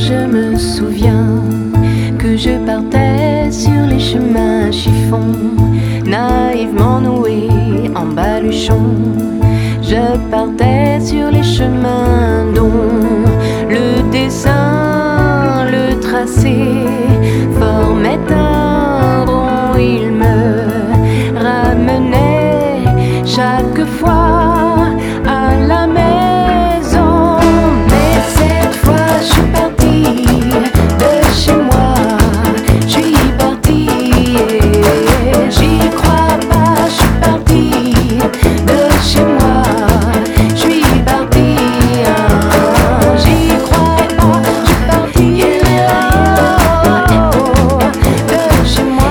je me souviens que je partais sur les chemins chiffons, naïvement noués en baluchon. Je partais sur les chemins dont le dessin, le tracé formait un rond. Il me ramenait chaque fois à la maison. Mais cette fois je suis partie de chez moi. Je suis partie, j'y crois pas. Je suis partie de chez moi. Je suis partie, j'y crois pas. Je suis partie de chez moi.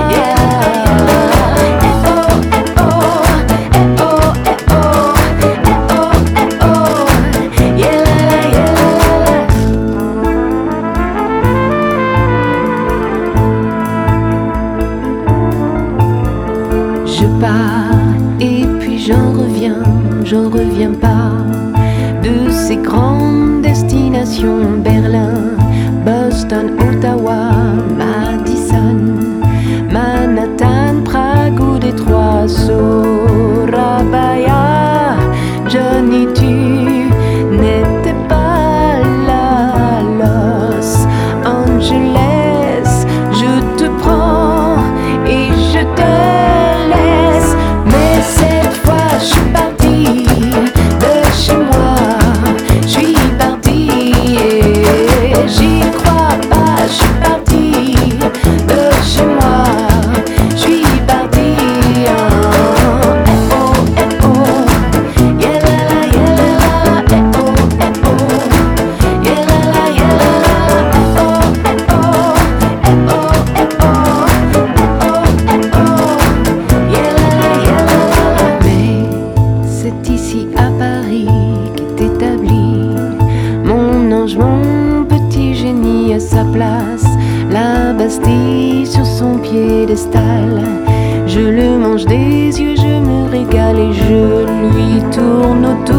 Je pars et puis j'en reviens pas de ces grandes destinations: Berlin, Boston, Ottawa, Madison, Manhattan, Prague ou Détroit, Surabaya. Johnny, tu n'étais pas là. Los Angeles, je te prends et je te laisse. Mais cette fois je suis partie de chez moi. Je suis partie, j'y crois pas. Je suis partie de chez moi. Je suis partie, mais c'est ici à Paris qu'est établi mon ange, mon petit génie à sa place. La Bastille sur son piédestal. Je le mange des yeux, je me régale et je lui tourne autour.